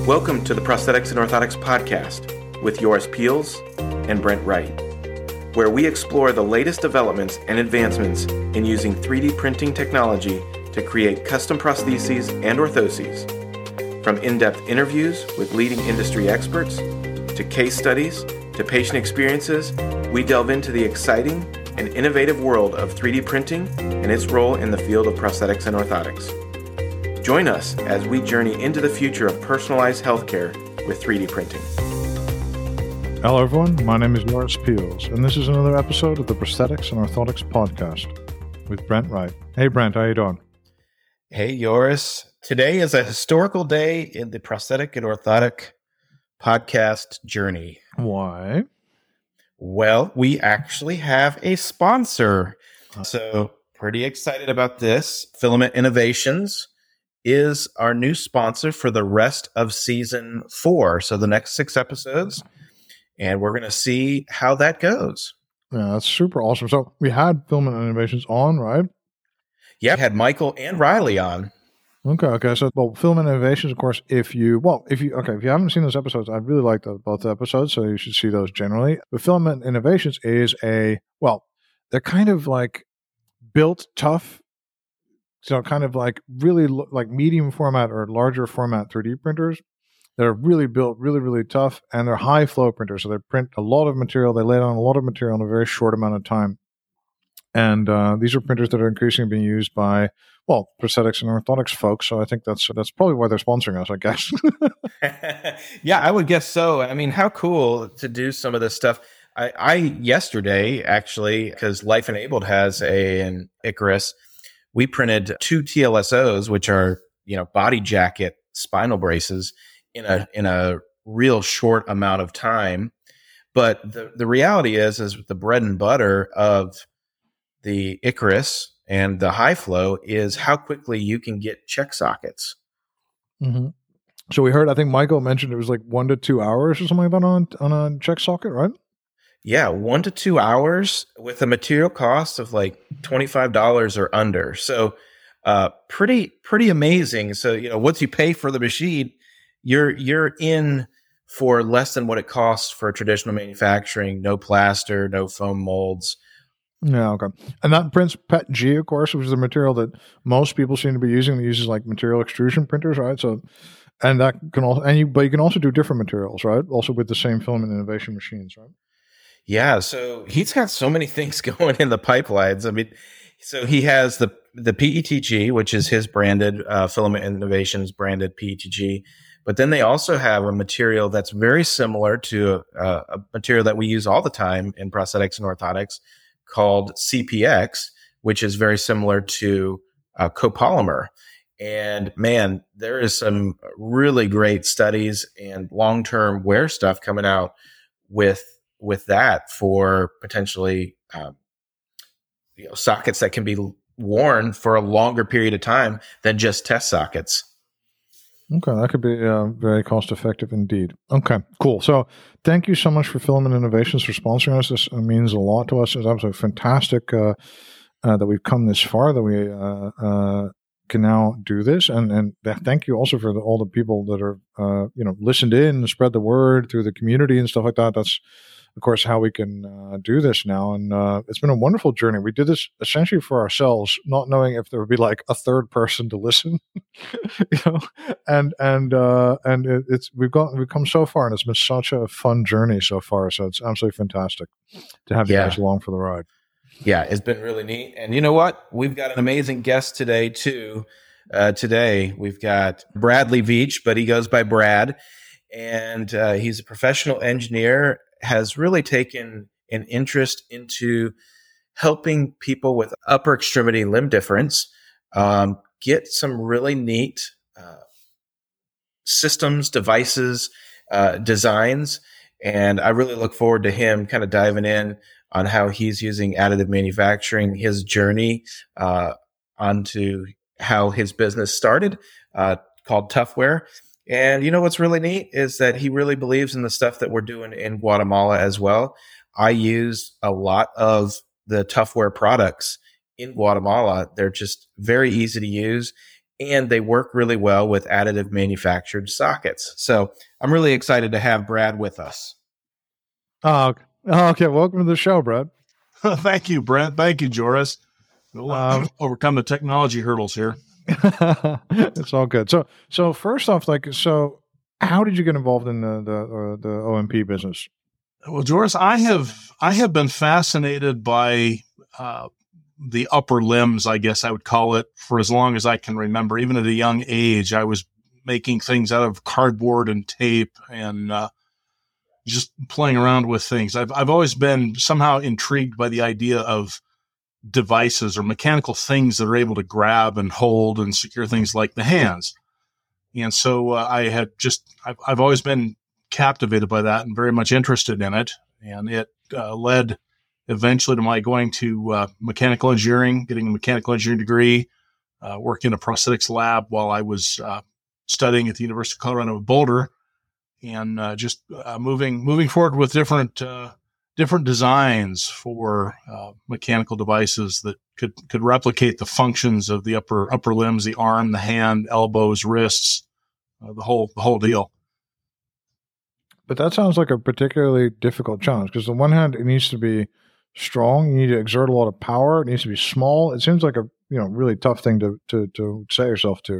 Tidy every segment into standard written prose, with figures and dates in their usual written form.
Welcome to the Prosthetics and Orthotics Podcast with Joris Peels and Brent Wright, where we explore the latest developments and advancements in using 3D printing technology to create custom prostheses and orthoses. From in-depth interviews with leading industry experts, to case studies, to patient experiences, we delve into the exciting and innovative world of 3D printing and its role in the field of prosthetics and orthotics. Join us as we journey into the future of personalized healthcare with 3D printing. Hello everyone, my name is Joris Peels, and this is another episode of the Prosthetics and Orthotics Podcast with Brent Wright. Hey Brent, how you doing? Hey Joris. Today is a historical day in the prosthetic and orthotic podcast journey. Why? Well, we actually have a sponsor. So pretty excited about this. Filament Innovations is our new sponsor for the rest of season 4. So the next 6 episodes, and we're going to see how that goes. Yeah, that's super awesome. So we had Filament Innovations on, right? Yeah, had Michael and Riley on. Okay. So, Filament Innovations, of course, if you haven't seen those episodes, I really like both episodes, so you should see those generally. But Filament Innovations is they're kind of like built tough, so kind of like really like medium format or larger format 3D printers. They're really built really, really tough, and they're high flow printers. So they print a lot of material. They lay down a lot of material in a very short amount of time. And these are printers that are increasingly being used by, prosthetics and orthotics folks. So I think that's probably why they're sponsoring us, I guess. Yeah, I would guess so. I mean, how cool to do some of this stuff. I yesterday, actually, because Life Enabled has an Icarus, we printed 2 TLSOs, which are, body jacket spinal braces in a real short amount of time. But the reality is the bread and butter of the Icarus and the high flow is how quickly you can get check sockets. Mm-hmm. So we heard, I think Michael mentioned it was like 1 to 2 hours or something like that on a check socket, right? Yeah, 1 to 2 hours with a material cost of like $25 or under. So pretty amazing. So, once you pay for the machine, you're in for less than what it costs for traditional manufacturing, no plaster, no foam molds. Yeah, okay. And that prints PETG, of course, which is the material that most people seem to be using. They uses like material extrusion printers, right? So, and that can also, but you can also do different materials, right? Also with the same Filament Innovation machines, right? Yeah, so he's got so many things going in the pipelines. I mean, so he has the PETG, which is his branded Filament Innovations branded PETG, but then they also have a material that's very similar to a material that we use all the time in prosthetics and orthotics called CPX, which is very similar to copolymer. And man, there is some really great studies and long-term wear stuff coming out with that for potentially sockets that can be worn for a longer period of time than just test sockets. Okay, that could be very cost effective indeed. Okay, cool. So thank you so much for Filament Innovations for sponsoring us. This means a lot to us. It's absolutely fantastic that we've come this far, that we can now do this. And thank you also for all the people that are, listened in and spread the word through the community and stuff like that. That's, of course, how we can do this now. And it's been a wonderful journey. We did this essentially for ourselves, not knowing if there would be like a third person to listen, we've come so far, and it's been such a fun journey so far. So it's absolutely fantastic to have you guys along for the ride. Yeah, it's been really neat. And you know what? We've got an amazing guest today too. Today we've got Bradley Veach, but he goes by Brad, and he's a professional engineer, has really taken an interest into helping people with upper extremity limb difference get some really neat systems, devices, designs. And I really look forward to him kind of diving in on how he's using additive manufacturing, his journey onto how his business started, called Toughware. And what's really neat is that he really believes in the stuff that we're doing in Guatemala as well. I use a lot of the Toughware products in Guatemala. They're just very easy to use. and they work really well with additive manufactured sockets. So I'm really excited to have Brad with us. Oh, okay. Welcome to the show, Brad. Thank you, Brent. Thank you, Joris. We'll overcome the technology hurdles here. It's all good. So first off, how did you get involved in the OMP business? Well, Joris, I have been fascinated by the upper limbs, I guess I would call it, for as long as I can remember. Even at a young age, I was making things out of cardboard and tape and just playing around with things. I've always been somehow intrigued by the idea of devices or mechanical things that are able to grab and hold and secure things like the hands. And so I've always been captivated by that and very much interested in it. And it led eventually to my going to mechanical engineering, getting a mechanical engineering degree, working in a prosthetics lab while I was studying at the University of Colorado Boulder, and moving forward with different designs for mechanical devices that could replicate the functions of the upper limbs, the arm, the hand, elbows, wrists, the whole deal. But that sounds like a particularly difficult challenge, because on one hand, it needs to be strong. You need to exert a lot of power. It needs to be small. It seems like a really tough thing to set yourself to.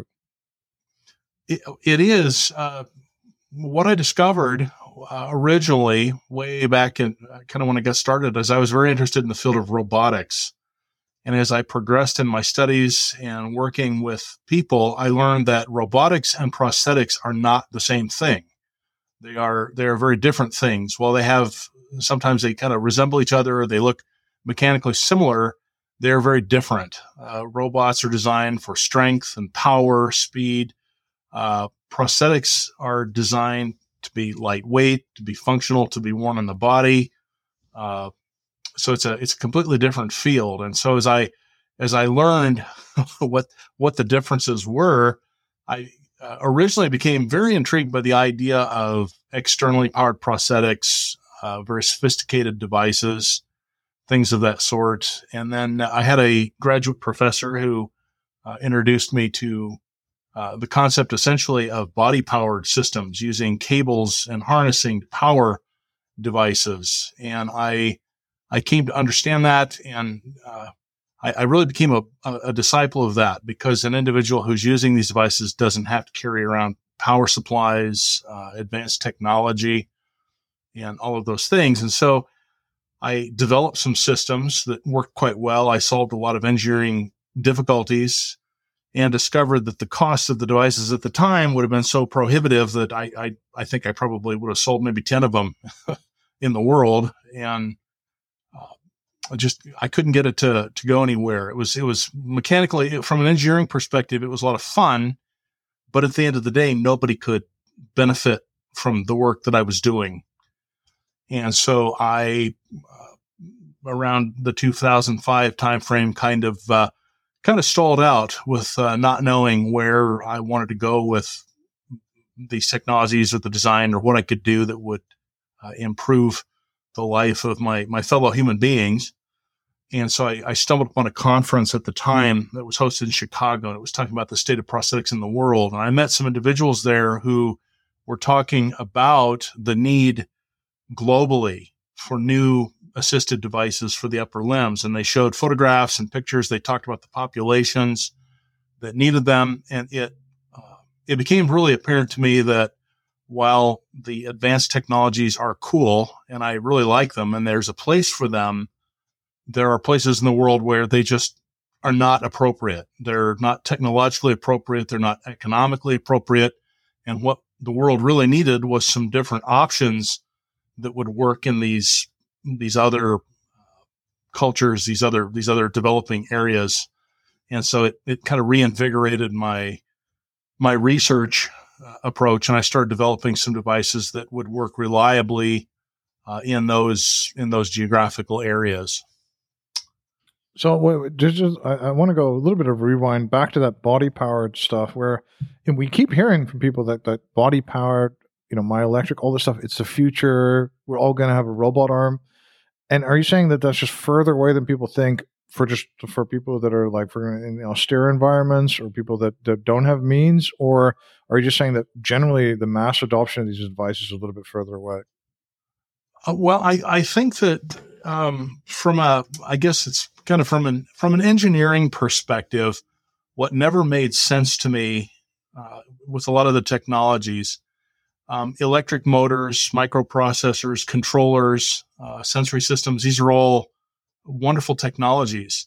It is. What I discovered originally, way back in kind of when I got started, is I was very interested in the field of robotics. And as I progressed in my studies and working with people, I learned that robotics and prosthetics are not the same thing. They are very different things. While sometimes they kind of resemble each other, or they look mechanically similar, they're very different. Robots are designed for strength and power, speed. Prosthetics are designed to be lightweight, to be functional, to be worn on the body. So it's a completely different field. And so as I learned what the differences were, I originally became very intrigued by the idea of externally powered prosthetics, very sophisticated devices, things of that sort. And then I had a graduate professor who introduced me to the concept essentially of body-powered systems using cables and harnessing to power devices. And I came to understand that, and I really became a disciple of that, because an individual who's using these devices doesn't have to carry around power supplies, advanced technology, and all of those things. And so I developed some systems that worked quite well. I solved a lot of engineering difficulties and discovered that the cost of the devices at the time would have been so prohibitive that I think I probably would have sold maybe 10 of them in the world. And I couldn't get it to go anywhere. It was mechanically, from an engineering perspective, it was a lot of fun, but at the end of the day, nobody could benefit from the work that I was doing. And so I, around the 2005 timeframe, kind of stalled out with not knowing where I wanted to go with these technologies or the design, or what I could do that would improve the life of my fellow human beings. And so I stumbled upon a conference at the time that was hosted in Chicago, and it was talking about the state of prosthetics in the world. And I met some individuals there who were talking about the need globally for new assisted devices for the upper limbs. And they showed photographs and pictures. They talked about the populations that needed them. And it became really apparent to me that while the advanced technologies are cool and I really like them and there's a place for them, there are places in the world where they just are not appropriate. They're not technologically appropriate. They're not economically appropriate. And what the world really needed was some different options that would work in these other cultures, these other developing areas. And so it kind of reinvigorated my research approach, and I started developing some devices that would work reliably in those geographical areas. So I want to go a little bit of rewind back to that body-powered stuff, where we keep hearing from people that body-powered, myoelectric, all this stuff, it's the future. We're all going to have a robot arm. And are you saying that that's just further away than people think for people that are like in austere environments or people that don't have means, or are you just saying that generally the mass adoption of these devices is a little bit further away? Well, I think that I guess it's kind of from an engineering perspective, what never made sense to me with a lot of the technologies, electric motors, microprocessors, controllers, sensory systems, these are all wonderful technologies.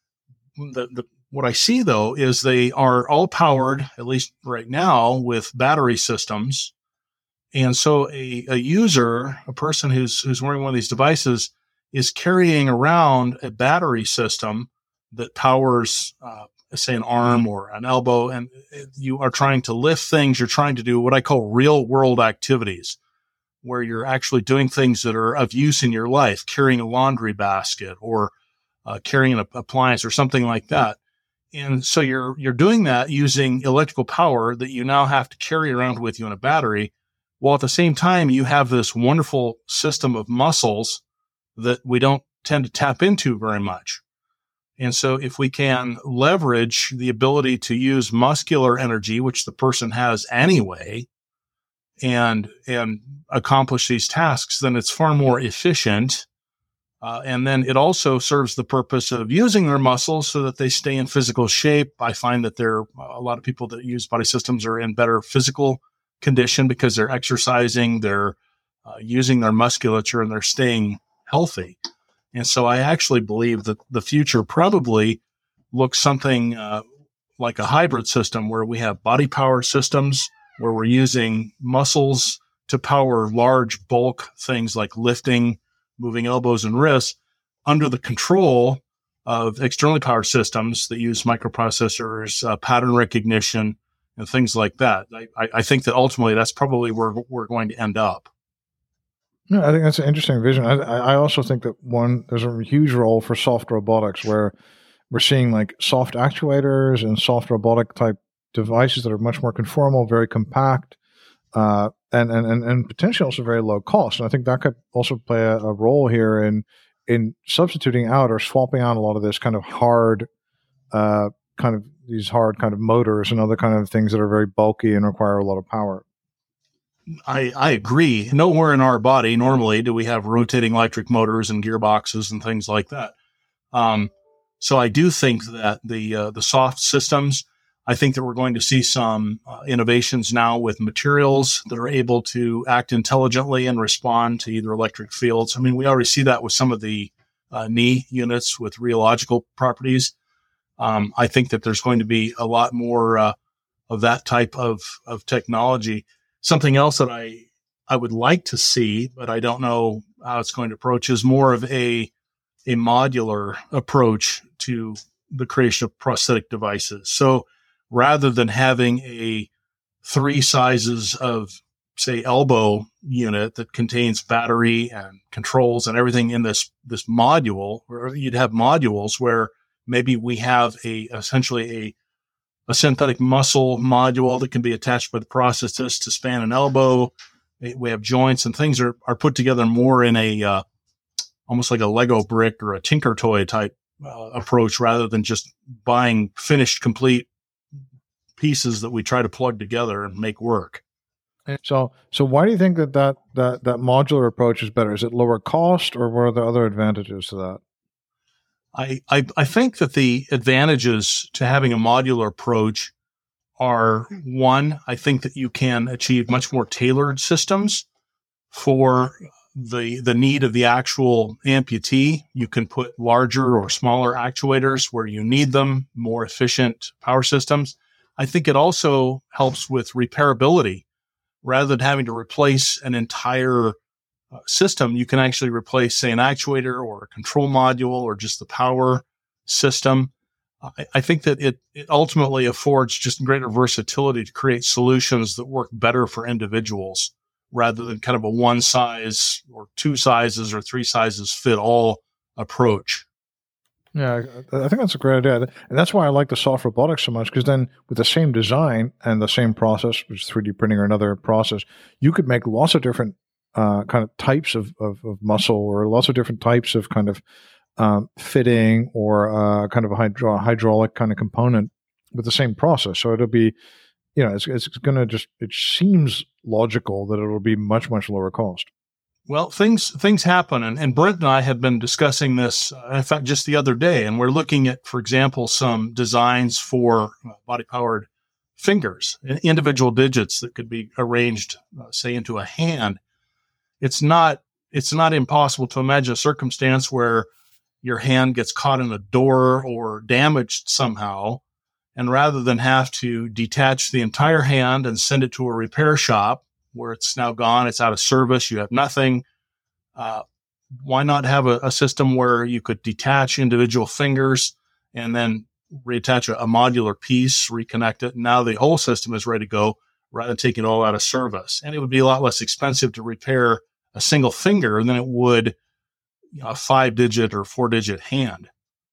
What I see, though, is they are all powered, at least right now, with battery systems. And so a user, a person who's wearing one of these devices, is carrying around a battery system that powers, say, an arm or an elbow, and you are trying to lift things. You're trying to do what I call real-world activities, where you're actually doing things that are of use in your life, carrying a laundry basket or carrying an appliance or something like that. And so you're doing that using electrical power that you now have to carry around with you in a battery, while at the same time you have this wonderful system of muscles that we don't tend to tap into very much. And so if we can leverage the ability to use muscular energy, which the person has anyway, and accomplish these tasks, then it's far more efficient. And then it also serves the purpose of using their muscles so that they stay in physical shape. I find that a lot of people that use body systems are in better physical condition because they're exercising, they're using their musculature, and they're staying healthy. And so I actually believe that the future probably looks something like a hybrid system where we have body power systems, where we're using muscles to power large bulk things like lifting, moving elbows and wrists under the control of externally powered systems that use microprocessors, pattern recognition, and things like that. I think that ultimately that's probably where we're going to end up. No, I think that's an interesting vision. I also think that there's a huge role for soft robotics, where we're seeing like soft actuators and soft robotic type devices that are much more conformal, very compact, and potentially also very low cost. And I think that could also play a role here in substituting out or swapping out a lot of this kind of hard, these hard kind of motors and other kind of things that are very bulky and require a lot of power. I agree. Nowhere in our body normally do we have rotating electric motors and gearboxes and things like that. So I do think that the soft systems, I think that we're going to see some innovations now with materials that are able to act intelligently and respond to either electric fields. I mean, we already see that with some of the knee units with rheological properties. I think that there's going to be a lot more of that type of technology. Something else that I would like to see, but I don't know how it's going to approach, is more of a modular approach to the creation of prosthetic devices. So rather than having a 3 sizes of, say, elbow unit that contains battery and controls and everything in this module, or you'd have modules where maybe we have essentially a synthetic muscle module that can be attached by the prosthetists to span an elbow. We have joints, and things are put together more in a almost like a Lego brick or a Tinker Toy type approach, rather than just buying finished, complete pieces that we try to plug together and make work. So why do you think that modular approach is better? Is it lower cost, or what are the other advantages to that? I think that the advantages to having a modular approach are, one, I think that you can achieve much more tailored systems for the need of the actual amputee. You can put larger or smaller actuators where you need them, more efficient power systems. I think it also helps with repairability. Rather than having to replace an entire system, you can actually replace, say, an actuator or a control module or just the power system. I think that it ultimately affords just greater versatility to create solutions that work better for individuals, rather than kind of a 1 size or 2 sizes or 3 sizes fit all approach. Yeah, I think that's a great idea. And that's why I like the soft robotics so much, because then with the same design and the same process, which is 3D printing or another process, you could make lots of different kind of types of muscle, or lots of different types of kind of fitting or kind of a hydraulic kind of component with the same process. So it'll be, it's going to just, it seems logical that it'll be much, much lower cost. Well, things happen, and Brent and I have been discussing this, in fact, just the other day, and we're looking at, for example, some designs for body-powered fingers, individual digits that could be arranged, say, into a hand. It's not impossible to imagine a circumstance where your hand gets caught in a door or damaged somehow, and rather than have to detach the entire hand and send it to a repair shop where it's now gone, it's out of service, you have nothing, why not have a system where you could detach individual fingers and then reattach a modular piece, reconnect it, and now the whole system is ready to go rather than take it all out of service. And it would be a lot less expensive to repair a single finger than it would a 5-digit or 4-digit hand.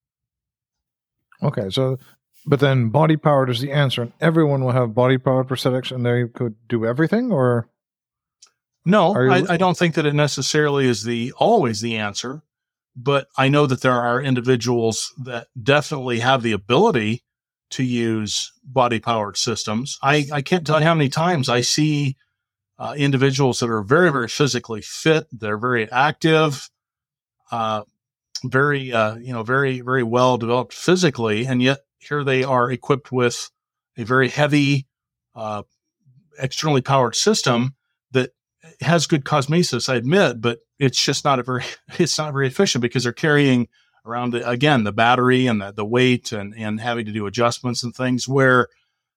Okay, so, but then body powered is the answer, and everyone will have body powered prosthetics, and they could do everything, or? No, I don't think that it necessarily is always the answer, but I know that there are individuals that definitely have the ability to use body powered systems. I can't tell you how many times I see individuals that are very, very physically fit. They're very active, very, very well developed physically. And yet here they are equipped with a very heavy, externally powered system that has good cosmesis, I admit, but it's just not very efficient because they're carrying around the battery and the weight and having to do adjustments and things, where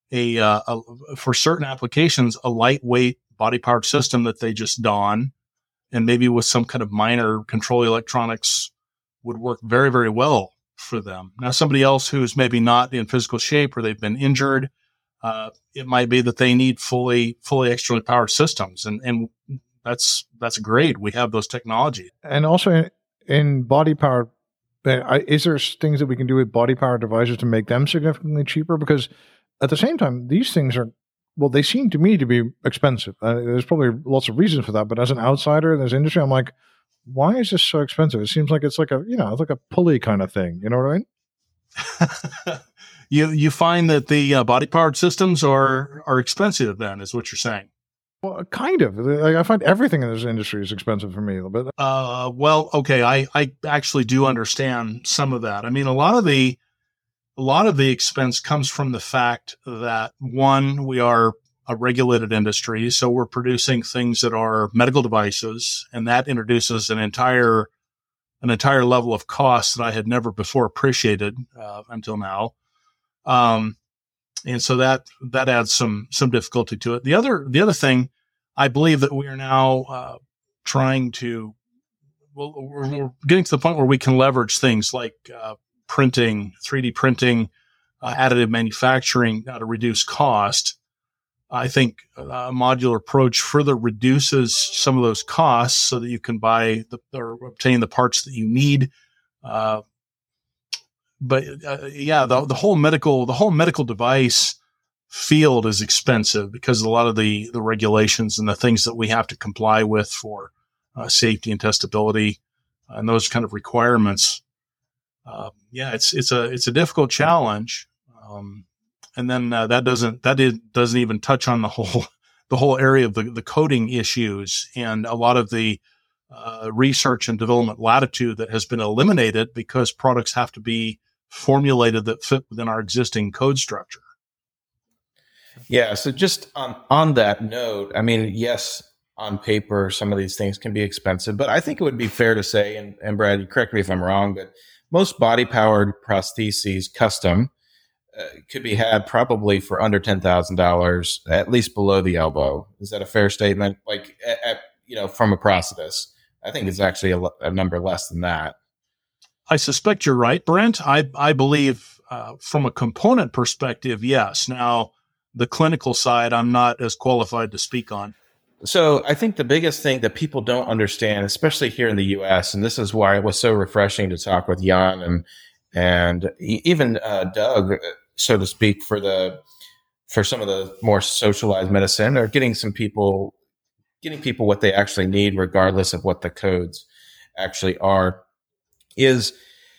for certain applications, a lightweight body powered system that they just don and maybe with some kind of minor control electronics would work very, very well for them. Now, somebody else who's maybe not in physical shape or they've been injured, it might be that they need fully externally powered systems. And that's great. We have those technologies. And also in body powered, is there things that we can do with body powered devices to make them significantly cheaper? Because at the same time, these things they seem to me to be expensive. There's probably lots of reasons for that, but as an outsider in this industry, I'm like, why is this so expensive? It seems like it's like it's like a pulley kind of thing. You know what I mean? You find that the body powered systems are expensive then, is what you're saying? Well, kind of. I find everything in this industry is expensive for me a little bit. Well, okay. I actually do understand some of that. I mean, a lot of the expense comes from the fact that, one, we are a regulated industry, so we're producing things that are medical devices, and that introduces an entire level of cost that I had never before appreciated until now. And so that adds some difficulty to it. The other thing, I believe that we are now trying to, we're getting to the point where we can leverage things like printing, 3D printing, additive manufacturing to reduce cost. I think a modular approach further reduces some of those costs so that you can buy or obtain the parts that you need. The whole medical device field is expensive because of a lot of the regulations and the things that we have to comply with for safety and testability and those kind of requirements. It's a difficult challenge. And then that doesn't even touch on the whole area of the coding issues and a lot of the research and development latitude that has been eliminated because products have to be formulated that fit within our existing code structure. Yeah. So just on that note, I mean, yes, on paper, some of these things can be expensive, but I think it would be fair to say, and Brad, you correct me if I'm wrong, but most body powered prostheses custom could be had probably for under $10,000, at least below the elbow. Is that a fair statement? Like, from a prosthetist, I think it's actually a number less than that. I suspect you're right, Brent. I believe from a component perspective, yes. Now, the clinical side, I'm not as qualified to speak on. So I think the biggest thing that people don't understand, especially here in the U.S., and this is why it was so refreshing to talk with Jan and even Doug, so to speak, for some of the more socialized medicine, or getting people what they actually need, regardless of what the codes actually are, is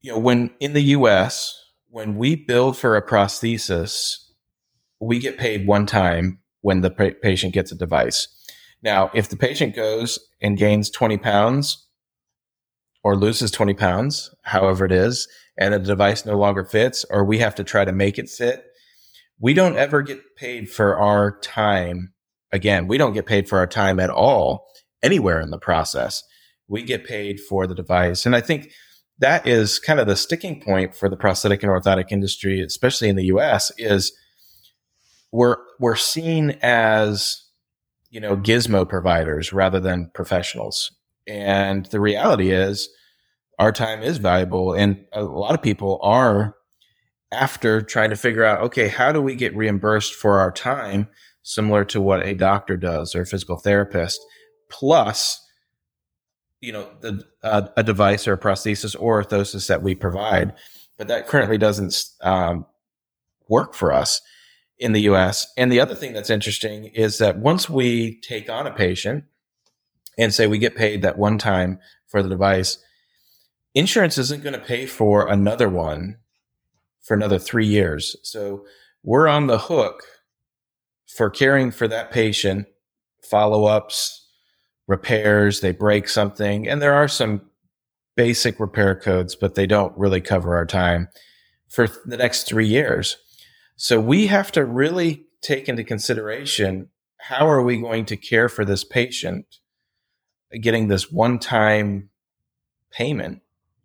when in the US, when we build for a prosthesis, we get paid one time when the patient gets a device. Now, if the patient goes and gains 20 pounds or loses 20 pounds, however it is, and the device no longer fits, or we have to try to make it fit, we don't ever get paid for our time. Again, we don't get paid for our time at all anywhere in the process. We get paid for the device. And I think that is kind of the sticking point for the prosthetic and orthotic industry, especially in the US, is we're seen as, gizmo providers rather than professionals. And the reality is our time is valuable. And a lot of people are after trying to figure out, okay, how do we get reimbursed for our time, similar to what a doctor does or a physical therapist, plus, a device or a prosthesis or orthosis that we provide. But that currently doesn't work for us in the US. And the other thing that's interesting is that once we take on a patient and say we get paid that one time for the device, insurance isn't going to pay for another one for another 3 years. So we're on the hook for caring for that patient, follow-ups, repairs, they break something. And there are some basic repair codes, but they don't really cover our time for the next 3 years. So we have to really take into consideration, how are we going to care for this patient getting this one-time payment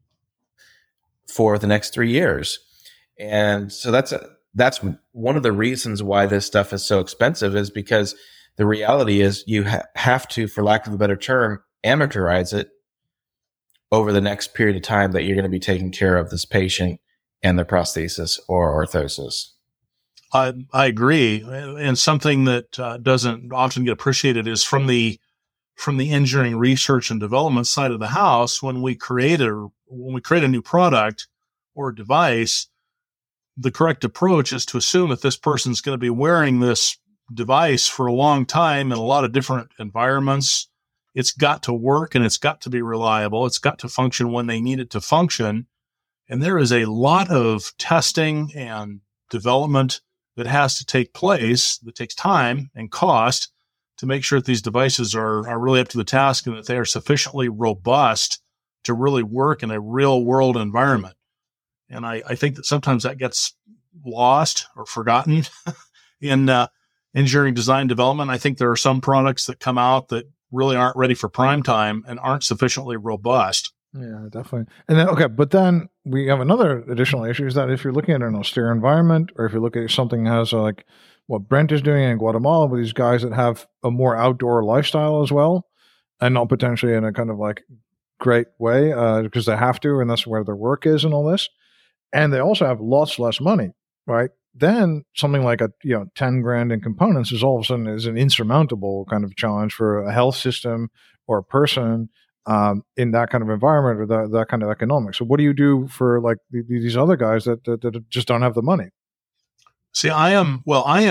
for the next 3 years? And so that's one of the reasons why this stuff is so expensive, is because the reality is you have to, for lack of a better term, amortize it over the next period of time that you're going to be taking care of this patient and their prosthesis or orthosis. I agree. And something that doesn't often get appreciated is from the engineering research and development side of the house, when we create a new product or device, the correct approach is to assume that this person's going to be wearing this device for a long time in a lot of different environments. It's got to work and it's got to be reliable. It's got to function when they need it to function. And there is a lot of testing and development that has to take place, that takes time and cost, to make sure that these devices are really up to the task and that they are sufficiently robust to really work in a real world environment. And I think that sometimes that gets lost or forgotten in engineering design development. I think there are some products that come out that really aren't ready for prime time and aren't sufficiently robust. Yeah, definitely. And then, but then we have another additional issue, is that if you're looking at an austere environment, or if you look at something that has like what Brent is doing in Guatemala with these guys that have a more outdoor lifestyle as well, and not potentially in a kind of like great way, because they have to, and that's where their work is and all this. And they also have lots less money, right? Then something like 10 grand in components is all of a sudden is an insurmountable kind of challenge for a health system or a person in that kind of environment, or that kind of economics. So what do you do for like these other guys that just don't have the money? See, I am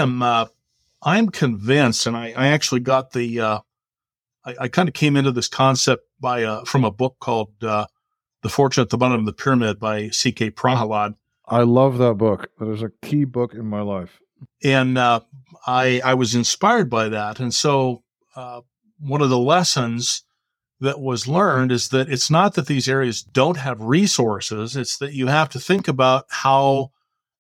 convinced, and I actually got I kind of came into this concept from a book called The Fortune at the Bottom of the Pyramid by C.K. Prahalad. I love that book. That is a key book in my life. And I was inspired by that. And so one of the lessons that was learned is that it's not that these areas don't have resources. It's that you have to think about how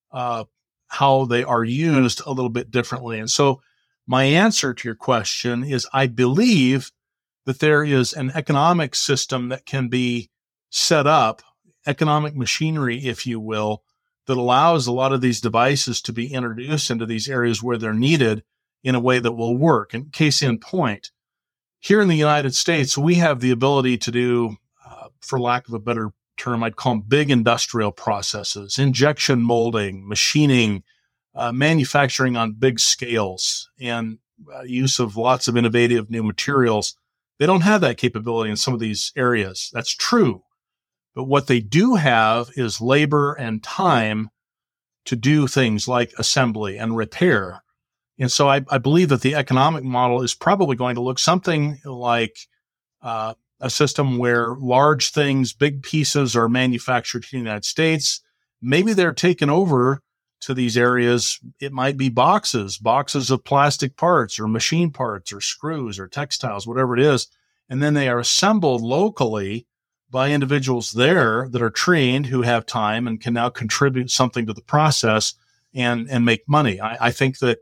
they are used a little bit differently. And so my answer to your question is, I believe that there is an economic system that can be set up, economic machinery, if you will, that allows a lot of these devices to be introduced into these areas where they're needed in a way that will work. And case in point, here in the United States, we have the ability to do, for lack of a better term, I'd call them big industrial processes, injection molding, machining, manufacturing on big scales, and use of lots of innovative new materials. They don't have that capability in some of these areas. That's true. But what they do have is labor and time to do things like assembly and repair. And so I believe that the economic model is probably going to look something like a system where large things, big pieces are manufactured in the United States. Maybe they're taken over to these areas. It might be boxes of plastic parts or machine parts or screws or textiles, whatever it is. And then they are assembled locally by individuals there that are trained, who have time and can now contribute something to the process and make money. I think that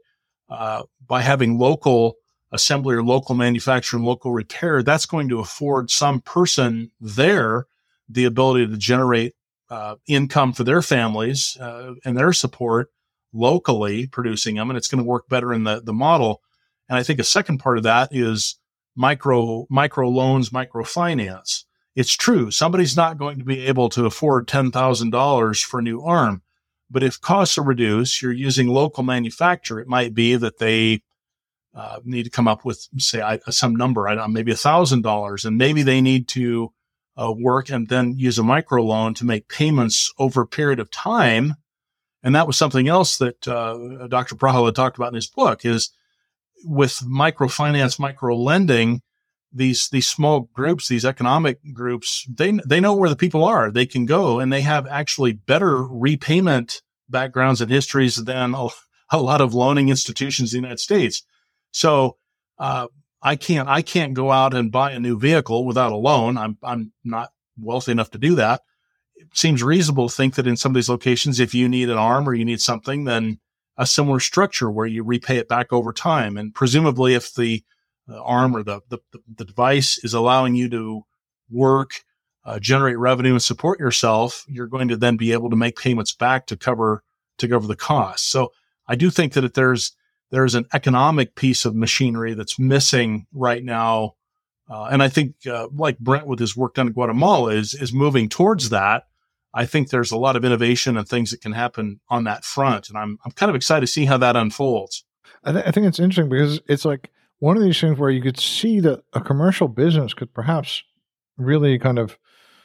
by having local assembly or local manufacturing, local repair, that's going to afford some person there the ability to generate income for their families and their support locally producing them. And it's going to work better in the model. And I think a second part of that is micro loans, microfinance. It's true. Somebody's not going to be able to afford $10,000 for a new arm. But if costs are reduced, you're using local manufacture. It might be that they need to come up with, say, some number, maybe $1,000, and maybe they need to work and then use a microloan to make payments over a period of time. And that was something else that Dr. Prahalad talked about in his book, is with microfinance, microlending, these small groups, these economic groups, they know where the people are. They can go, and they have actually better repayment backgrounds and histories than a lot of loaning institutions in the United States. So I can't go out and buy a new vehicle without a loan. I'm not wealthy enough to do that. It seems reasonable to think that in some of these locations, if you need an arm or you need something, then a similar structure where you repay it back over time. And presumably, if the arm or the device is allowing you to work, generate revenue, and support yourself, you're going to then be able to make payments back to cover the cost. So I do think that there's an economic piece of machinery that's missing right now. And I think, like Brent with his work done in Guatemala is moving towards that. I think there's a lot of innovation and things that can happen on that front. And I'm kind of excited to see how that unfolds. I think it's interesting because it's like one of these things where you could see that a commercial business could perhaps really kind of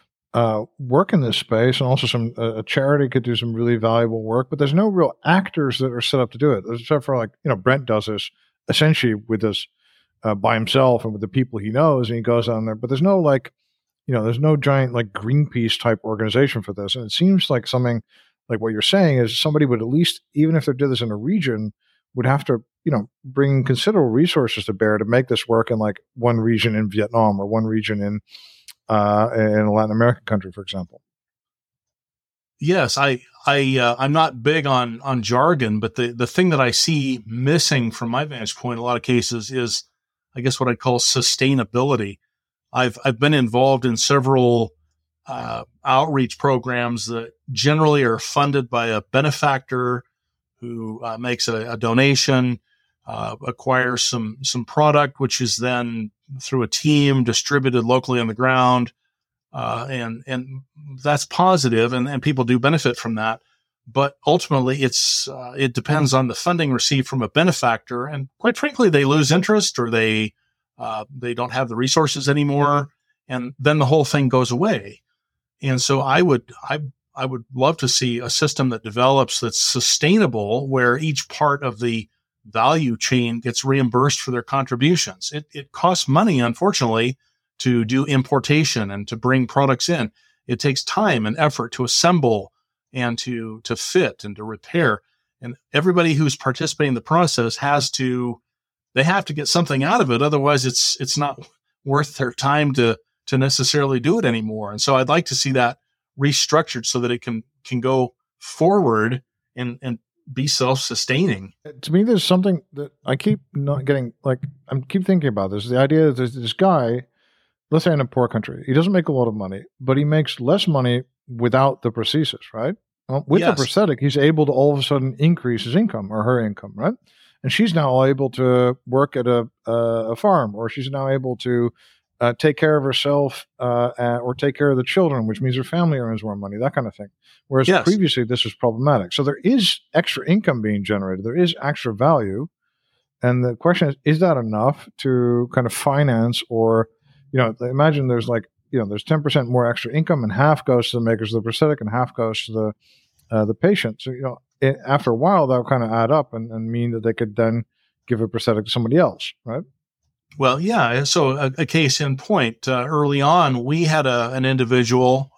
work in this space, and also a charity could do some really valuable work, but there's no real actors that are set up to do it. Except for, like, Brent does this essentially with this by himself and with the people he knows, and he goes on there, but there's no there's no giant like Greenpeace type organization for this. And it seems like something like what you're saying is somebody would, at least, even if they did this in a region, would have to, bring considerable resources to bear to make this work in like one region in Vietnam or one region in a Latin American country, for example. Yes, I'm not big on jargon, but the thing that I see missing from my vantage point in a lot of cases is, I guess, what I'd call sustainability. I've been involved in several outreach programs that generally are funded by a benefactor who makes a donation, acquires some product, which is then through a team distributed locally on the ground. And that's positive, and people do benefit from that. But ultimately, it depends on the funding received from a benefactor, and quite frankly, they lose interest, or they don't have the resources anymore, and then the whole thing goes away. And so I would love to see a system that develops that's sustainable, where each part of the value chain gets reimbursed for their contributions. It costs money, unfortunately, to do importation and to bring products in. It takes time and effort to assemble and to fit and to repair. And everybody who's participating in the process have to get something out of it. Otherwise, it's not worth their time to necessarily do it anymore. And so I'd like to see that restructured so that it can go forward and be self-sustaining. To me, there's something that I keep not getting, I keep thinking about this. The idea that there's this guy, let's say in a poor country, he doesn't make a lot of money, but he makes less money without the prosthesis, right? Well, with the prosthetic, he's able to all of a sudden increase his income or her income, right? And she's now able to work at a farm, or she's now able to take care of herself or take care of the children, which means her family earns more money, that kind of thing. Whereas previously this was problematic. So there is extra income being generated. There is extra value. And the question is that enough to kind of finance, or, imagine there's there's 10% more extra income, and half goes to the makers of the prosthetic and half goes to the patient. So, after a while, that'll kind of add up and mean that they could then give a prosthetic to somebody else, right? Well, yeah. So a case in point, early on, we had an individual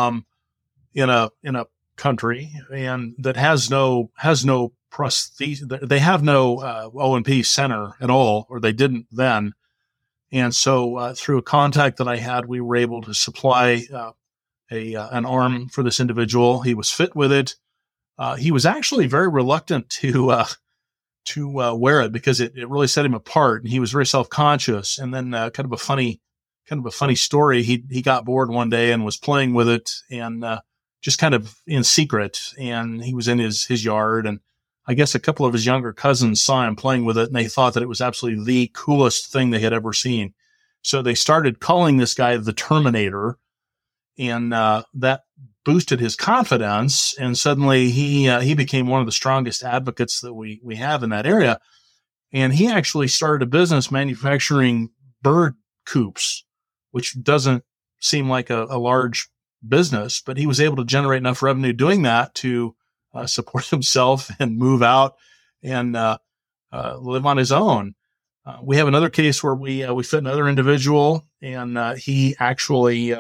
in a country and that has no prosthesis. They have no O&P center at all, or they didn't then. And so through a contact that I had, we were able to supply an arm for this individual. He was fit with it. He was actually very reluctant to wear it because it really set him apart, and he was very self-conscious. And then kind of a funny story. He got bored one day and was playing with it, and just kind of in secret. And he was in his yard, and I guess a couple of his younger cousins saw him playing with it, and they thought that it was absolutely the coolest thing they had ever seen. So they started calling this guy the Terminator, and that boosted his confidence. And suddenly he became one of the strongest advocates that we have in that area. And he actually started a business manufacturing bird coops, which doesn't seem like a large business, but he was able to generate enough revenue doing that to support himself and move out and live on his own. We have another case where we fit another individual, and he actually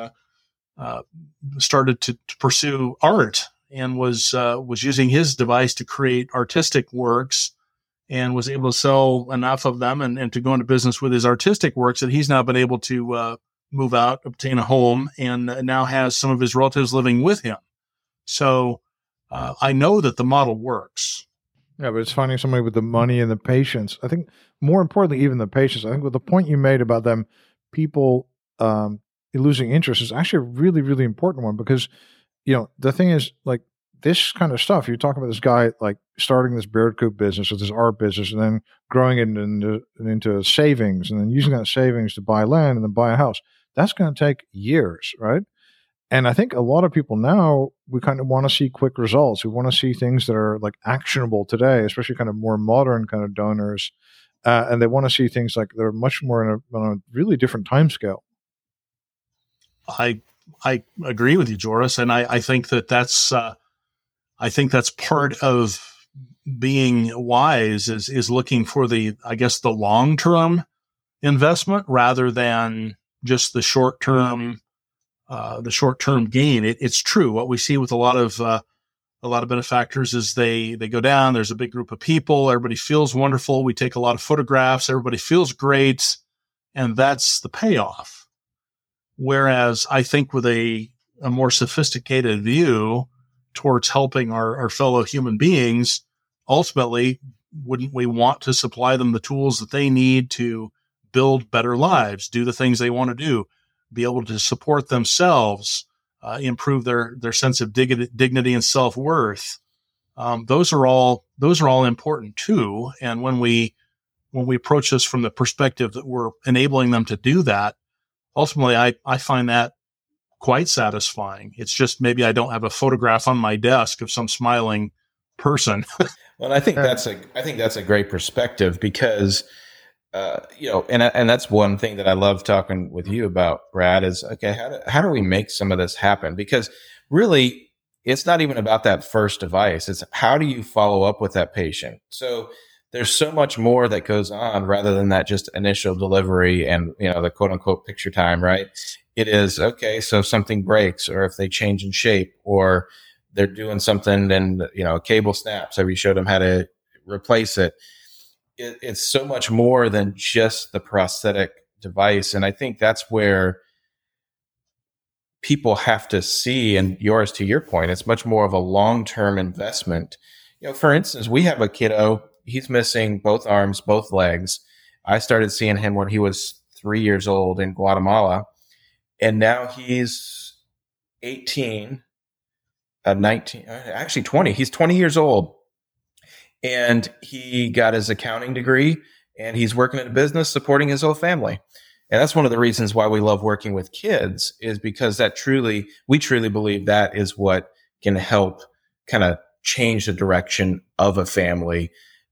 started to pursue art and was using his device to create artistic works, and was able to sell enough of them and to go into business with his artistic works that he's now been able to move out, obtain a home, and now has some of his relatives living with him. So I know that the model works. Yeah, but it's finding somebody with the money and the patience. I think more importantly, even the patience. I think with the point you made about them, people losing interest is actually a really, really important one, because, the thing is, like, this kind of stuff, you're talking about this guy, like, starting this bird coop business or this art business and then growing it into savings and then using that savings to buy land and then buy a house. That's going to take years, right? And I think a lot of people now, we kind of want to see quick results. We want to see things that are like actionable today, especially kind of more modern kind of donors. And they want to see things like they're much more on a really different time scale. I agree with you, Joris. And I think that's part of being wise is looking for the long-term investment rather than just the short-term gain. It's true. What we see with a lot of benefactors is they go down. There's a big group of people. Everybody feels wonderful. We take a lot of photographs. Everybody feels great. And that's the payoff. Whereas I think with a more sophisticated view towards helping our fellow human beings, ultimately, wouldn't we want to supply them the tools that they need to build better lives, do the things they want to do, be able to support themselves, improve their sense of dignity and self-worth? Those are all important too. And when we approach this from the perspective that we're enabling them to do that, ultimately, I find that quite satisfying. It's just maybe I don't have a photograph on my desk of some smiling person. Well, I think that's a great perspective because, and that's one thing that I love talking with you about, Brad, is, okay, how do we make some of this happen? Because really, it's not even about that first device. It's how do you follow up with that patient? So there's so much more that goes on rather than that just initial delivery and, the quote unquote picture time, right? It is, okay, so if something breaks or if they change in shape or they're doing something and, a cable snaps, so we showed them how to replace it. It's so much more than just the prosthetic device. And I think that's where people have to see, and to your point, it's much more of a long-term investment. For instance, we have a kiddo, he's missing both arms, both legs. I started seeing him when he was 3 years old in Guatemala, and now he's 19, actually 20. He's 20 years old. And he got his accounting degree and he's working in a business supporting his whole family. And that's one of the reasons why we love working with kids, is because we truly believe that is what can help kind of change the direction of a family.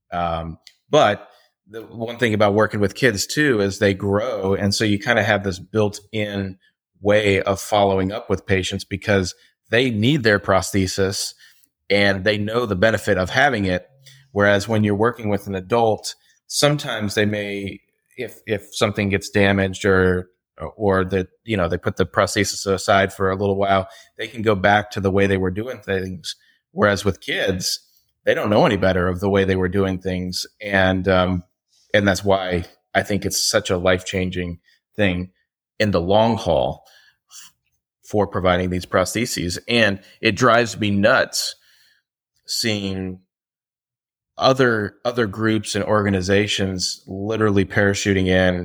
But the one thing about working with kids too is they grow. And so you kind of have this built-in way of following up with patients because they need their prosthesis and they know the benefit of having it. Whereas when you're working with an adult, sometimes they may, if something gets damaged or that, they put the prosthesis aside for a little while, they can go back to the way they were doing things. Whereas with kids, they don't know any better of the way they were doing things. And that's why I think it's such a life-changing thing in the long haul for providing these prostheses. And it drives me nuts seeing other groups and organizations literally parachuting in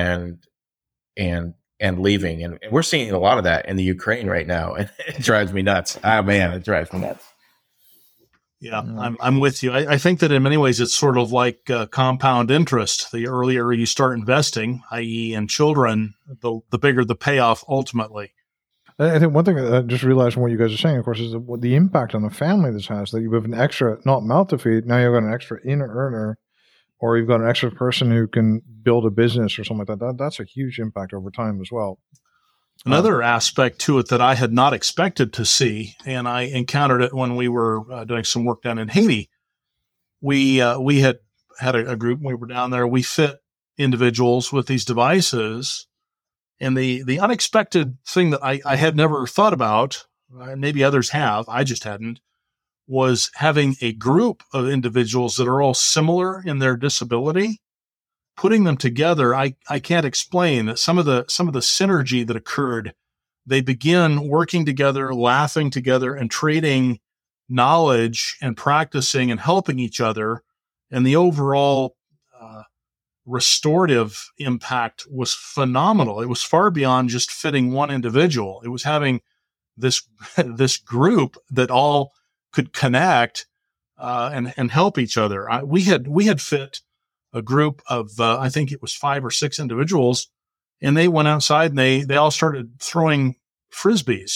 and leaving. And we're seeing a lot of that in the Ukraine right now. And it drives me nuts. Oh man, it drives me nuts. Yeah, I'm with you. I think that in many ways it's sort of like compound interest. The earlier you start investing, i.e. in children, the bigger the payoff ultimately. I think one thing I just realized from what you guys are saying, of course, is the impact on the family this has, that you have an extra, not mouth to feed, now you've got an extra earner, or you've got an extra person who can build a business or something like that. That's a huge impact over time as well. Another aspect to it that I had not expected to see, and I encountered it when we were doing some work down in Haiti. We had a group, we were down there, we fit individuals with these devices. And the unexpected thing that I had never thought about, maybe others have, I just hadn't, was having a group of individuals that are all similar in their disability, putting them together. I can't explain that some of the synergy that occurred. They begin working together, laughing together, and trading knowledge and practicing and helping each other. And the overall restorative impact was phenomenal. It was far beyond just fitting one individual. It was having this group that all could connect and help each other. We had fit a group of I think it was 5 or 6 individuals, and they went outside and they all started throwing frisbees.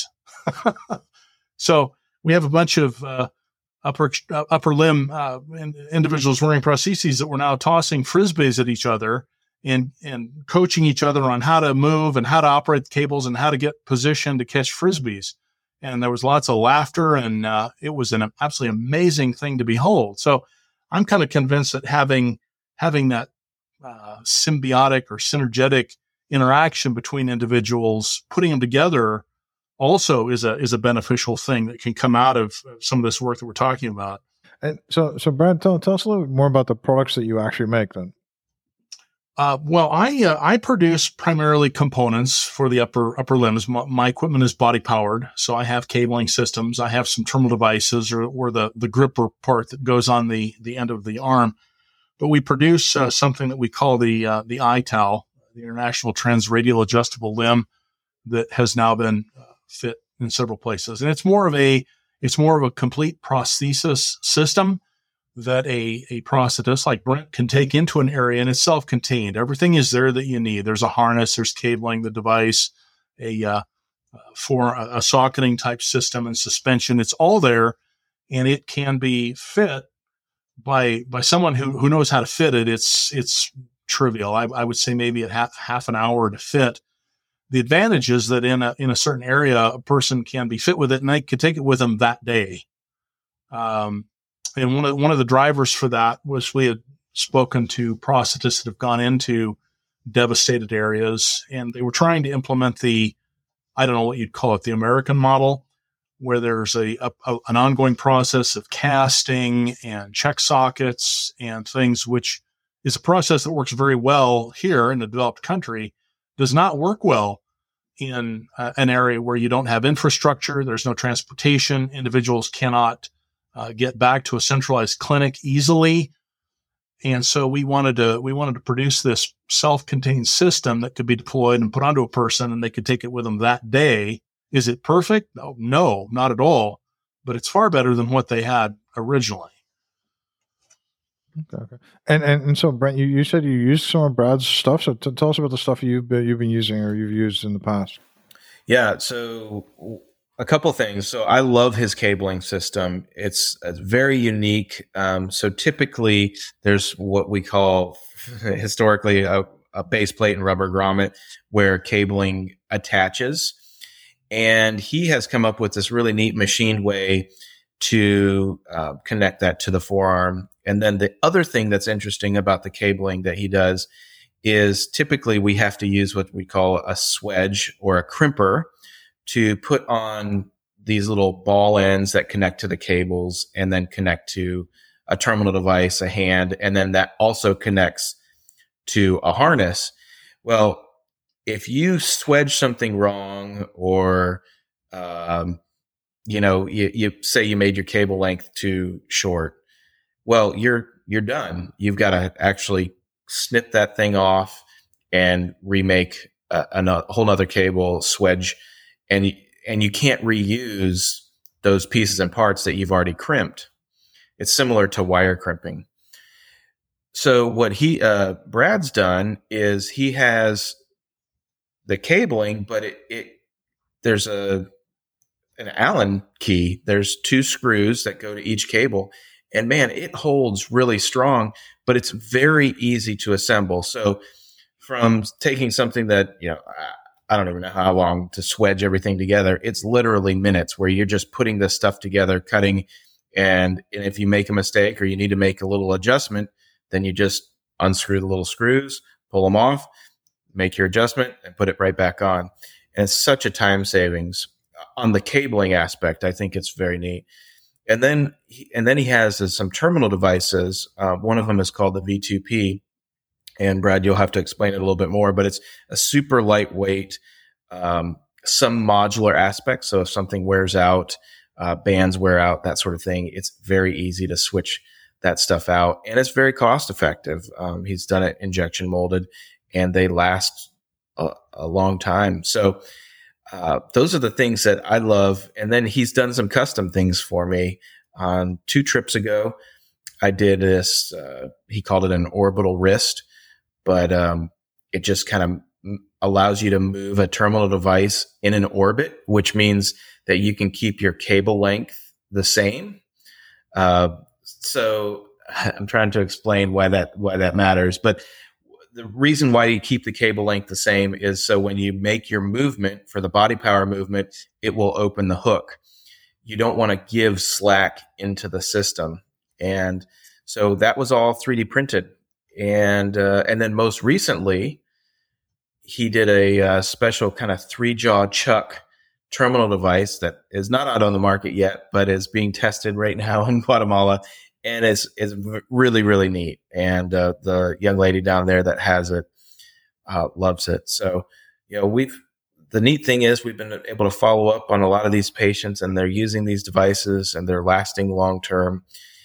So we have a bunch of upper limb individuals wearing prostheses that were now tossing frisbees at each other and coaching each other on how to move and how to operate the cables and how to get positioned to catch frisbees. And there was lots of laughter, and it was an absolutely amazing thing to behold. So I'm kind of convinced that having that symbiotic or synergetic interaction between individuals, putting them together, also is a beneficial thing that can come out of some of this work that we're talking about. And so Brad, tell us a little bit more about the products that you actually make then. Well, I produce primarily components for the upper limbs. My equipment is body powered, so I have cabling systems. I have some terminal devices or the gripper part that goes on the end of the arm. But we produce something that we call the ITAL, the International Transradial Adjustable Limb, that has now been fit in several places. And it's more of a complete prosthesis system that a prosthetist like Brent can take into an area, and it's self-contained. Everything is there that you need. There's a harness, there's cabling, the device, for a socketing type system and suspension. It's all there, and it can be fit by someone who knows how to fit it. It's trivial. I would say maybe at half an hour to fit. The advantage is that in a certain area, a person can be fit with it, and they could take it with them that day. And one of the drivers for that was we had spoken to prosthetists that have gone into devastated areas, and they were trying to implement I don't know what you'd call it, the American model, where there's an ongoing process of casting and check sockets and things, which is a process that works very well here in a developed country, does not work well in an area where you don't have infrastructure. There's no transportation. Individuals cannot get back to a centralized clinic easily. And so we wanted to produce this self-contained system that could be deployed and put onto a person, and they could take it with them that day. Is it perfect? No, not at all. But it's far better than what they had originally. Okay. And so Brent, you said you used some of Brad's stuff. So tell us about the stuff you've been using or you've used in the past. Yeah. So a couple things. So I love his cabling system. It's very unique. So typically there's what we call historically a base plate and rubber grommet where cabling attaches. And he has come up with this really neat machined way to connect that to the forearm. And then the other thing that's interesting about the cabling that he does is typically we have to use what we call a swedge or a crimper to put on these little ball ends that connect to the cables and then connect to a terminal device, a hand, and then that also connects to a harness. Well, if you swedge something wrong, or you say you made your cable length too short, well, you're done. You've got to actually snip that thing off and remake a whole nother cable swedge, and you can't reuse those pieces and parts that you've already crimped. It's similar to wire crimping. So what Brad's done is he has the cabling, but there's an Allen key. There's 2 screws that go to each cable, and man, it holds really strong, but it's very easy to assemble. So from taking something that, I don't even know how long to swedge everything together, it's literally minutes where you're just putting this stuff together, cutting, and if you make a mistake or you need to make a little adjustment, then you just unscrew the little screws, pull them off, make your adjustment, and put it right back on. And it's such a time savings on the cabling aspect. I think it's very neat. And then he has some terminal devices. One of them is called the V2P. And Brad, you'll have to explain it a little bit more, but it's a super lightweight, some modular aspects. So if something wears out, bands wear out, that sort of thing, it's very easy to switch that stuff out. And it's very cost effective. He's done it injection molded, and they last a long time. So those are the things that I love. And then he's done some custom things for me. On 2 trips ago, I did this, he called it an orbital wrist, but it just kind of allows you to move a terminal device in an orbit, which means that you can keep your cable length the same. So I'm trying to explain why that matters, but the reason why you keep the cable length the same is so when you make your movement for the body power movement, it will open the hook. You don't want to give slack into the system. And so that was all 3D printed. And then most recently, he did a special kind of 3-jaw chuck terminal device that is not out on the market yet, but is being tested right now in Guatemala. And is really, really neat. And the young lady down there that has it loves it. So, the neat thing is we've been able to follow up on a lot of these patients, and they're using these devices and they're lasting long term.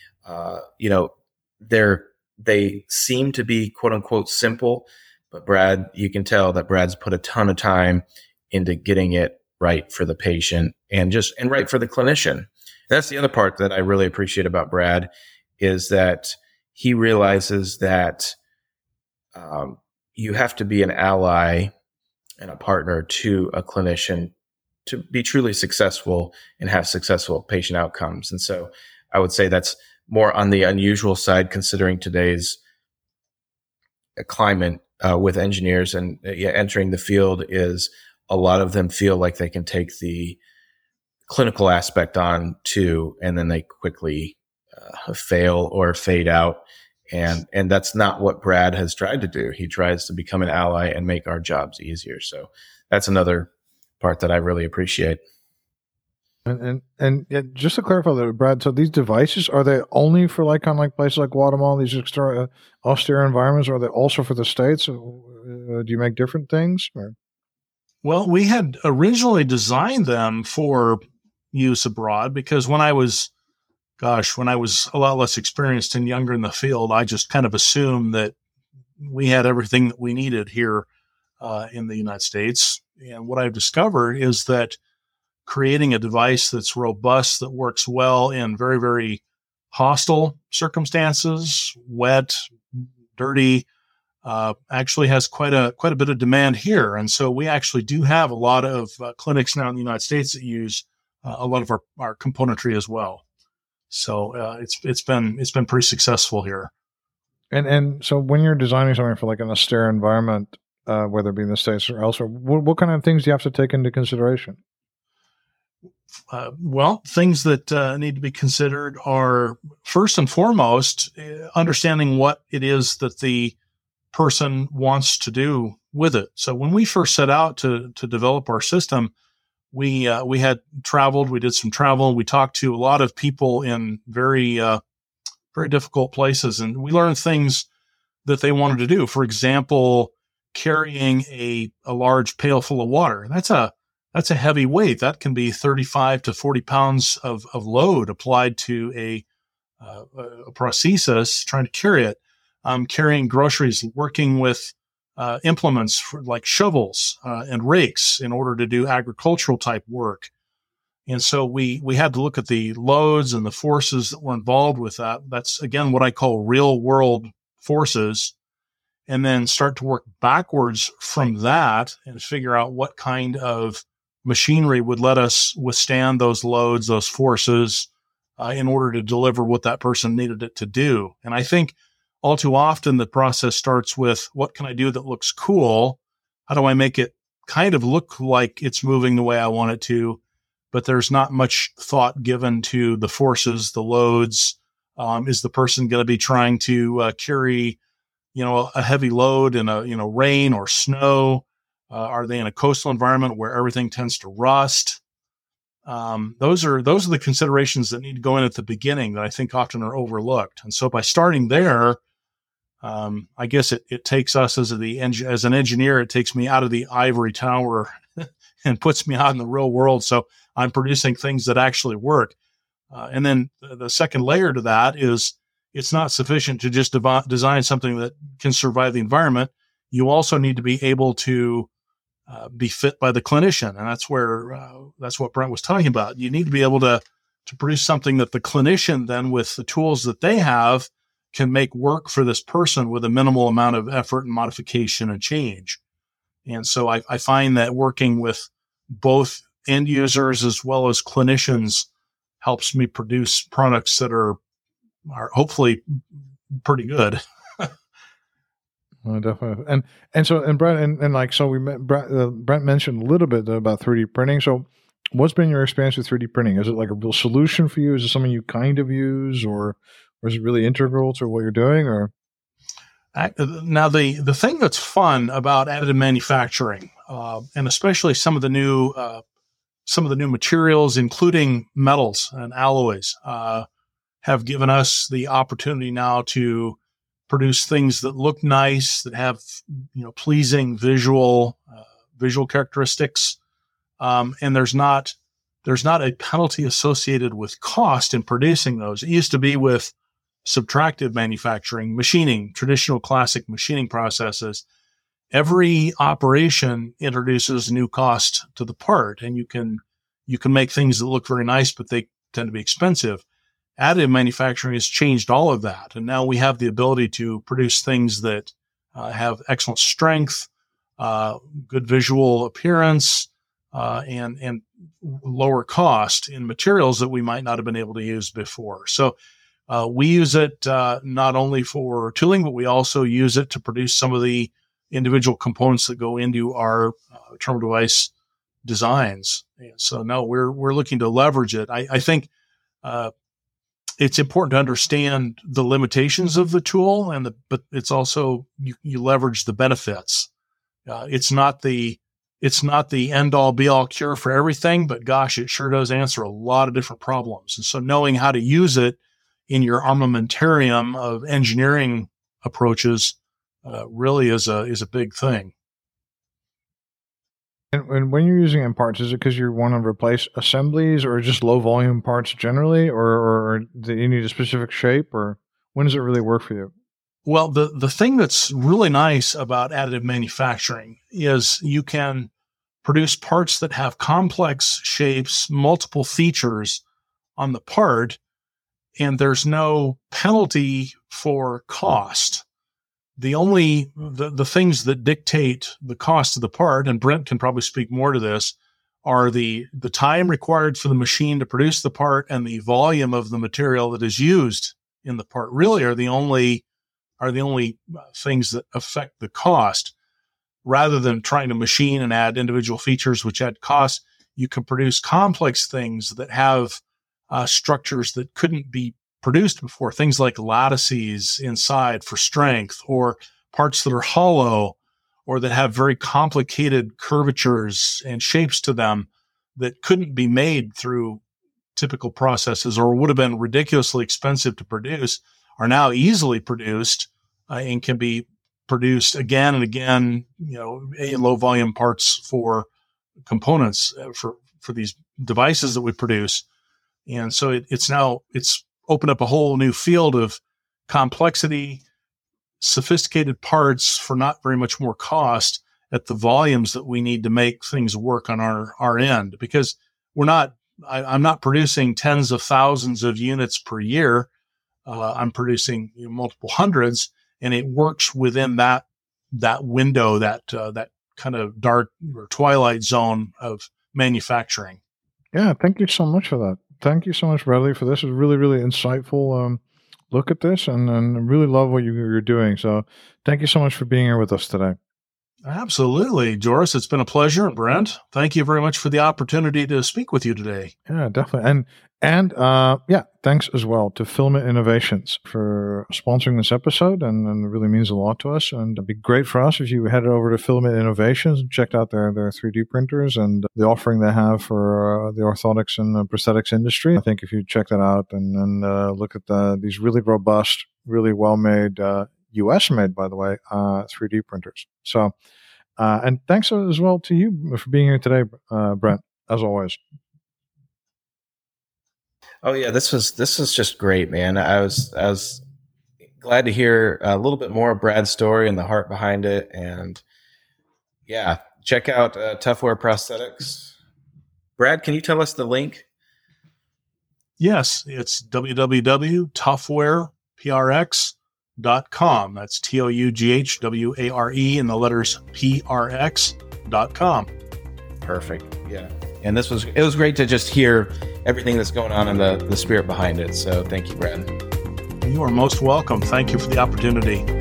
They seem to be quote unquote simple, but Brad, you can tell that Brad's put a ton of time into getting it right for the patient and right for the clinician. That's the other part that I really appreciate about Brad, is that he realizes that you have to be an ally and a partner to a clinician to be truly successful and have successful patient outcomes. And so I would say that's more on the unusual side, considering today's climate with engineers and entering the field, is a lot of them feel like they can take the clinical aspect on too, and then they quickly fail or fade out. And that's not what Brad has tried to do. He tries to become an ally and make our jobs easier. So that's another part that I really appreciate. And just to clarify that, Brad, so these devices, are they only for places like Guatemala, these austere environments, or are they also for the States? Do you make different things? Or? Well, we had originally designed them for use abroad, because when I was a lot less experienced and younger in the field, I just kind of assumed that we had everything that we needed here in the United States. And what I've discovered is that creating a device that's robust, that works well in very, very hostile circumstances, wet, dirty, actually has quite a bit of demand here. And so we actually do have a lot of clinics now in the United States that use a lot of our componentry as well. So it's been pretty successful here. And so when you're designing something for an austere environment, whether it be in the States or elsewhere, what kind of things do you have to take into consideration? Well, things that need to be considered are, first and foremost, understanding what it is that the person wants to do with it. So when we first set out to develop our system, we had traveled, we did some travel, we talked to a lot of people in very difficult places, and we learned things that they wanted to do. For example, carrying a large pail full of water. That's a heavy weight. That can be 35 to 40 pounds of load applied to a prosthesis trying to carry it. Carrying groceries, working with implements like shovels and rakes in order to do agricultural type work. And so we had to look at the loads and the forces that were involved with that. That's, again, what I call real world forces, and then start to work backwards from that and figure out what kind of machinery would let us withstand those loads, those forces, in order to deliver what that person needed it to do. And I think all too often the process starts with, what can I do that looks cool? How do I make it kind of look like it's moving the way I want it to? But there's not much thought given to the forces, the loads. Is the person going to be trying to carry, a heavy load in rain or snow? Are they in a coastal environment where everything tends to rust? Those are the considerations that need to go in at the beginning that I think often are overlooked. And so by starting there, I guess it takes us as an engineer, it takes me out of the ivory tower and puts me out in the real world. So I'm producing things that actually work. And then the second layer to that is, it's not sufficient to just design something that can survive the environment. You also need to be able to be fit by the clinician. And that's what Brent was talking about. You need to be able to produce something that the clinician then, with the tools that they have, can make work for this person with a minimal amount of effort and modification and change. And so I find that working with both end users as well as clinicians helps me produce products that are hopefully pretty good. Oh, definitely. And Brent, so we met, Brent mentioned a little bit about 3D printing. So what's been your experience with 3D printing? Is it like a real solution for you? Is it something you kind of use, or is it really integral to what you're doing? Or now the thing that's fun about additive manufacturing, and especially some of the new materials, including metals and alloys, have given us the opportunity now to produce things that look nice, that have pleasing visual characteristics, and there's not a penalty associated with cost in producing those. It used to be with subtractive manufacturing, machining, traditional classic machining processes. Every operation introduces new cost to the part, and you can make things that look very nice, but they tend to be expensive. Additive manufacturing has changed all of that, and now we have the ability to produce things that have excellent strength, good visual appearance, and lower cost in materials that we might not have been able to use before. So we use it not only for tooling, but we also use it to produce some of the individual components that go into our terminal device designs. And so no, we're looking to leverage it. I think it's important to understand the limitations of the tool, but it's also you leverage the benefits. It's not the end all be all cure for everything, but gosh, it sure does answer a lot of different problems. And so knowing how to use it in your armamentarium of engineering approaches really is a big thing. And when you're using it in parts, is it because you want to replace assemblies, or just low volume parts generally, or do you need a specific shape, or when does it really work for you? Well, the thing that's really nice about additive manufacturing is you can produce parts that have complex shapes, multiple features on the part, and there's no penalty for cost. The things that dictate the cost of the part, and Brent can probably speak more to this, are the time required for the machine to produce the part and the volume of the material that is used in the part. Really are the only things that affect the cost. Rather than trying to machine and add individual features which add cost, you can produce complex things that have structures that couldn't be produced before, things like lattices inside for strength, or parts that are hollow or that have very complicated curvatures and shapes to them that couldn't be made through typical processes or would have been ridiculously expensive to produce, are now easily produced and can be produced again and again, in low volume parts for components for these devices that we produce. And so it's opened up a whole new field of complexity, sophisticated parts for not very much more cost at the volumes that we need to make things work on our end, because I'm not producing tens of thousands of units per year. I'm producing multiple hundreds, and it works within that window, that kind of dark or twilight zone of manufacturing. Yeah, thank you so much for that. Thank you so much, Bradley, for this. It was really, really insightful look at this, and I really love what you're doing. So thank you so much for being here with us today. Absolutely, Joris. It's been a pleasure. Brent, thank you very much for the opportunity to speak with you today. Yeah, definitely. And thanks as well to Filament Innovations for sponsoring this episode, and it really means a lot to us. And it'd be great for us if you headed over to Filament Innovations and checked out their 3D printers and the offering they have for the orthotics and prosthetics industry. I think if you check that out and look at these really robust, really well-made, US made, by the way, 3D printers. So, and thanks as well to you for being here today, Brent, as always. Oh yeah, this was just great, man. I was glad to hear a little bit more of Brad's story and the heart behind it. And yeah, check out Toughware Prosthetics. Brad, can you tell us the link? Yes, it's www.toughwareprx.com. That's TOUGHWARE and the letters PRX.com. Perfect. Yeah. And it was great to just hear everything that's going on and the spirit behind it. So thank you, Brad. You are most welcome. Thank you for the opportunity.